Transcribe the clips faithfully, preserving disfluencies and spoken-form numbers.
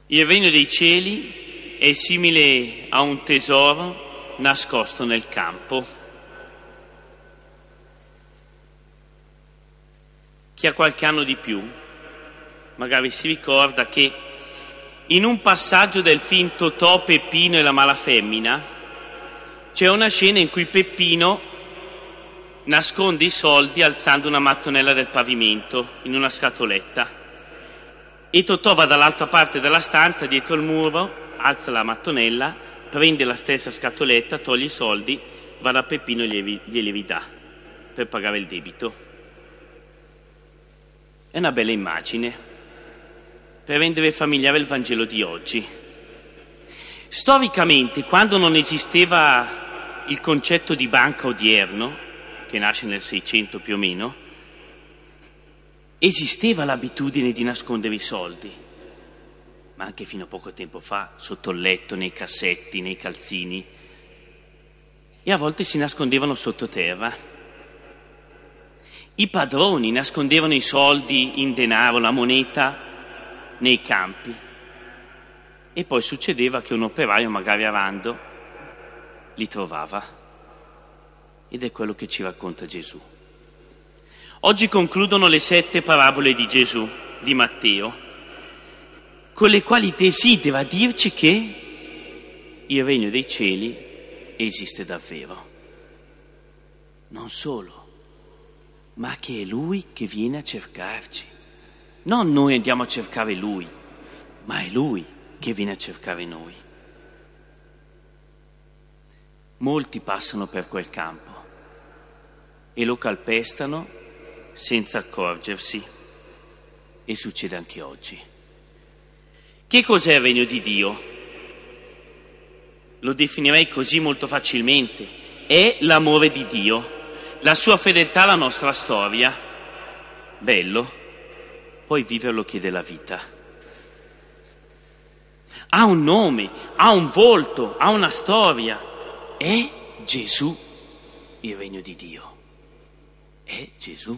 Il regno dei cieli è simile a un tesoro nascosto nel campo. Chi ha qualche anno di più magari si ricorda che in un passaggio del film Totò, Peppino e la mala femmina c'è una scena in cui Peppino nasconde i soldi alzando una mattonella del pavimento in una scatoletta. E Totò va dall'altra parte della stanza, dietro il muro, alza la mattonella, prende la stessa scatoletta, toglie i soldi, va da Peppino e glieli, glieli ridà per pagare il debito. È una bella immagine per rendere familiare il Vangelo di oggi. Storicamente, quando non esisteva il concetto di banca odierno, che nasce nel Seicento più o meno, esisteva l'abitudine di nascondere i soldi, ma anche fino a poco tempo fa, sotto il letto, nei cassetti, nei calzini, e a volte si nascondevano sottoterra. I padroni nascondevano i soldi in denaro, la moneta, nei campi, e poi succedeva che un operaio, magari arando, li trovava, ed è quello che ci racconta Gesù. Oggi concludono le sette parabole di Gesù, di Matteo, con le quali desidera dirci che il regno dei cieli esiste davvero. Non solo, ma che è Lui che viene a cercarci. Non noi andiamo a cercare Lui, ma è Lui che viene a cercare noi. Molti passano per quel campo e lo calpestano senza accorgersi, e succede anche oggi. Che cos'è il regno di Dio? Lo definirei così molto facilmente: è l'amore di Dio, la sua fedeltà alla nostra storia. Bello, poi viverlo chiede la vita. Ha un nome, ha un volto, ha una storia. È Gesù il regno di Dio. È Gesù.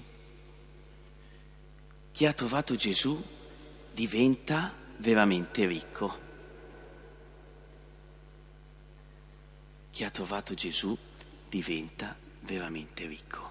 Chi ha trovato Gesù diventa veramente ricco. Chi ha trovato Gesù diventa veramente ricco.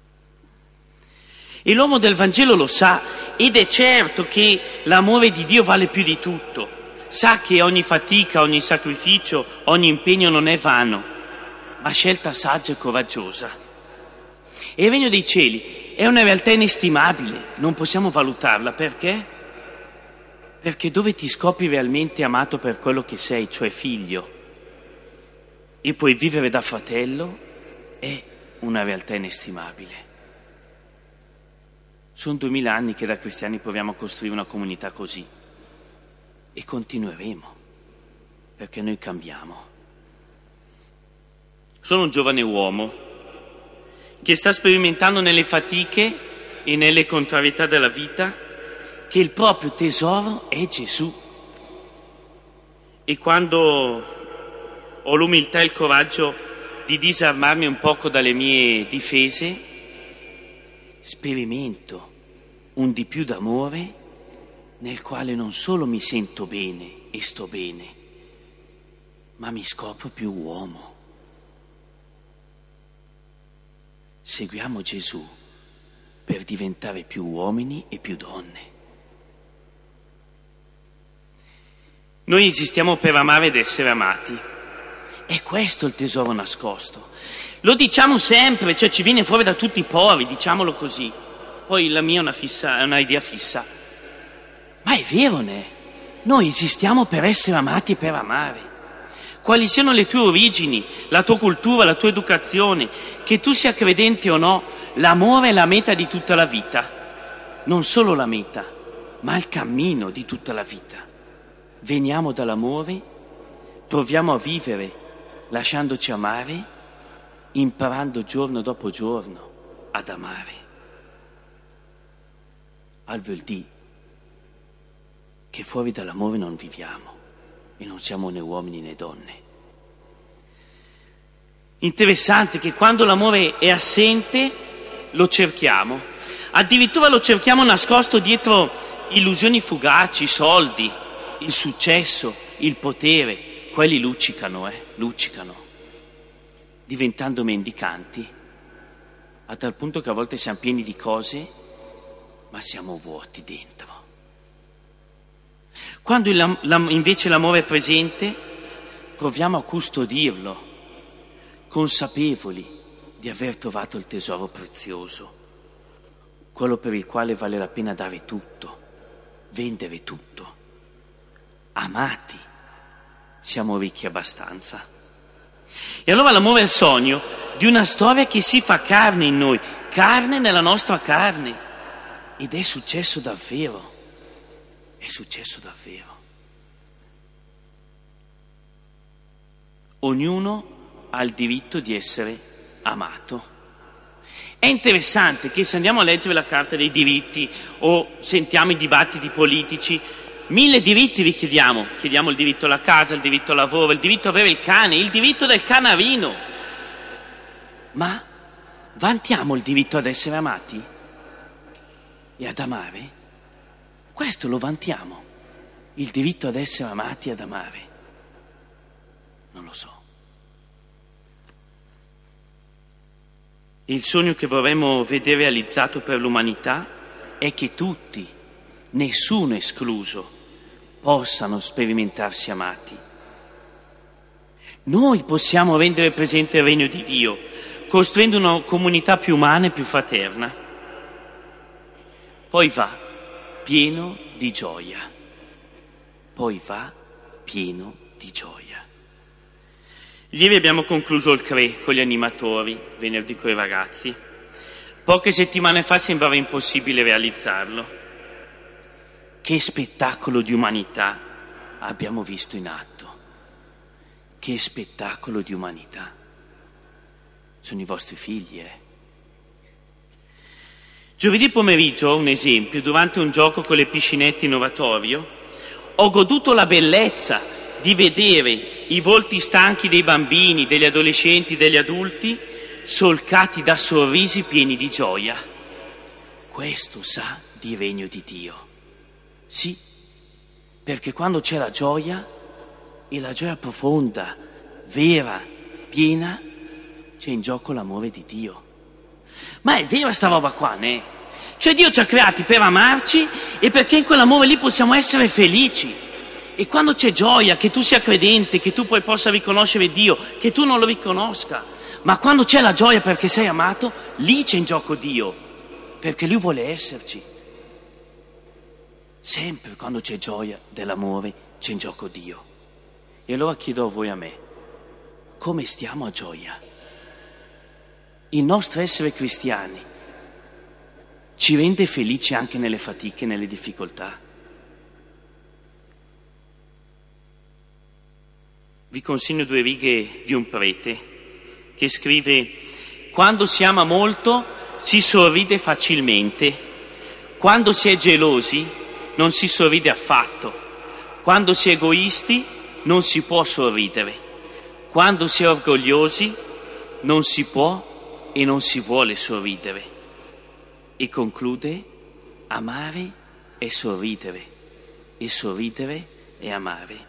E l'uomo del Vangelo lo sa, ed è certo che l'amore di Dio vale più di tutto. Sa che ogni fatica, ogni sacrificio, ogni impegno non è vano, ma scelta saggia e coraggiosa. E il regno dei cieli è una realtà inestimabile, non possiamo valutarla. Perché? Perché dove ti scopri realmente amato per quello che sei, cioè figlio, e puoi vivere da fratello, è una realtà inestimabile. Sono duemila anni che da cristiani proviamo a costruire una comunità così, e continueremo, perché noi cambiamo. Sono un giovane uomo che sta sperimentando nelle fatiche e nelle contrarietà della vita che il proprio tesoro è Gesù. E quando ho l'umiltà e il coraggio di disarmarmi un poco dalle mie difese, sperimento un di più d'amore nel quale non solo mi sento bene e sto bene, ma mi scopro più uomo. Seguiamo Gesù per diventare più uomini e più donne. Noi esistiamo per amare ed essere amati. È questo il tesoro nascosto. Lo diciamo sempre, cioè ci viene fuori da tutti i pori, diciamolo così. Poi la mia è una, fissa, è una idea fissa. Ma è vero, ne? Noi esistiamo per essere amati e per amare. Quali siano le tue origini, la tua cultura, la tua educazione, che tu sia credente o no, l'amore è la meta di tutta la vita. Non solo la meta, ma il cammino di tutta la vita. Veniamo dall'amore, proviamo a vivere lasciandoci amare, imparando giorno dopo giorno ad amare. Al vuol dire che fuori dall'amore non viviamo. E non siamo né uomini né donne. Interessante che quando l'amore è assente lo cerchiamo, addirittura lo cerchiamo nascosto dietro illusioni fugaci, soldi, il successo, il potere, quelli luccicano, eh, luccicano, diventando mendicanti, a tal punto che a volte siamo pieni di cose, ma siamo vuoti dentro. Quando il, la, invece l'amore è presente, proviamo a custodirlo, consapevoli di aver trovato il tesoro prezioso, quello per il quale vale la pena dare tutto, vendere tutto. Amati, siamo ricchi abbastanza. E allora l'amore è il sogno di una storia che si fa carne in noi, carne nella nostra carne. Ed è successo davvero, è successo davvero. Ognuno ha il diritto di essere amato. È interessante che se andiamo a leggere la Carta dei diritti o sentiamo i dibattiti politici, mille diritti vi chiediamo. Chiediamo il diritto alla casa, il diritto al lavoro, il diritto ad avere il cane, il diritto del canarino. Ma vantiamo il diritto ad essere amati e ad amare? Questo lo vantiamo, il diritto ad essere amati e ad amare? Non lo so. Il sogno che vorremmo vedere realizzato per l'umanità è che tutti, nessuno escluso, possano sperimentarsi amati. Noi possiamo rendere presente il regno di Dio, costruendo una comunità più umana e più fraterna. Poi va pieno di gioia. Poi va pieno di gioia. Ieri abbiamo concluso il C R E con gli animatori, venerdì con i ragazzi. Poche settimane fa sembrava impossibile realizzarlo. Che spettacolo di umanità abbiamo visto in atto. Che spettacolo di umanità. Sono i vostri figli, eh. Giovedì pomeriggio, un esempio, durante un gioco con le piscinette in oratorio, ho goduto la bellezza di vedere i volti stanchi dei bambini, degli adolescenti, degli adulti, solcati da sorrisi pieni di gioia. Questo sa di regno di Dio. Sì, perché quando c'è la gioia, e la gioia profonda, vera, piena, c'è in gioco l'amore di Dio. Ma è vera sta roba qua, né? Cioè Dio ci ha creati per amarci e perché in quell'amore lì possiamo essere felici. E quando c'è gioia, che tu sia credente, che tu poi possa riconoscere Dio, che tu non lo riconosca, ma quando c'è la gioia perché sei amato, lì c'è in gioco Dio, perché Lui vuole esserci. Sempre quando c'è gioia dell'amore c'è in gioco Dio. E allora chiedo a voi, a me, come stiamo a gioia? Il nostro essere cristiani ci rende felici anche nelle fatiche, nelle difficoltà? Vi consegno due righe di un prete che scrive: quando si ama molto si sorride facilmente, quando si è gelosi non si sorride affatto, quando si è egoisti non si può sorridere, quando si è orgogliosi non si può e non si vuole sorridere. E conclude: amare è sorridere e sorridere è amare.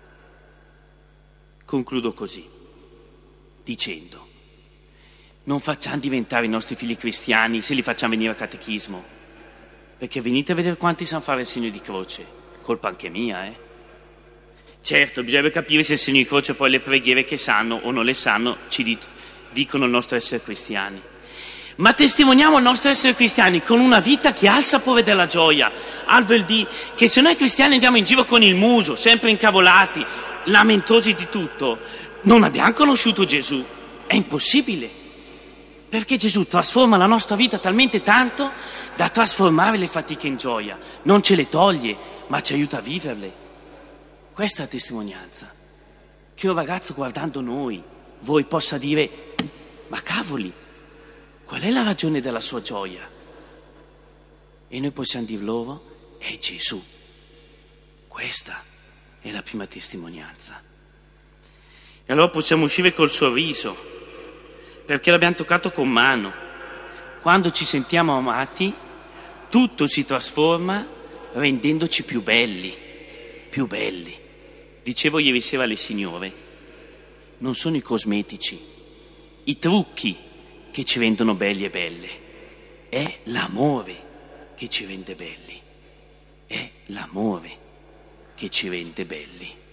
Concludo così, dicendo: non facciamo diventare i nostri figli cristiani se li facciamo venire a catechismo, perché venite a vedere quanti sanno fare il segno di croce, colpa anche mia, eh. Certo, bisogna capire se il segno di croce poi le preghiere che sanno o non le sanno ci di- dicono il nostro essere cristiani. Ma testimoniamo il nostro essere cristiani con una vita che ha il sapore della gioia, al vuol dire che se noi cristiani andiamo in giro con il muso, sempre incavolati, lamentosi di tutto, non abbiamo conosciuto Gesù. È impossibile, perché Gesù trasforma la nostra vita talmente tanto da trasformare le fatiche in gioia. Non ce le toglie, ma ci aiuta a viverle. Questa è la testimonianza. Che un ragazzo guardando noi, voi possa dire: ma cavoli, qual è la ragione della sua gioia? E noi possiamo dir loro: è Gesù. Questa è la prima testimonianza. E allora possiamo uscire col sorriso, perché l'abbiamo toccato con mano. Quando ci sentiamo amati, tutto si trasforma rendendoci più belli. più belli. Dicevo ieri sera alle signore, non sono i cosmetici, i trucchi che ci rendono belli e belle, è l'amore che ci rende belli, è l'amore che ci rende belli.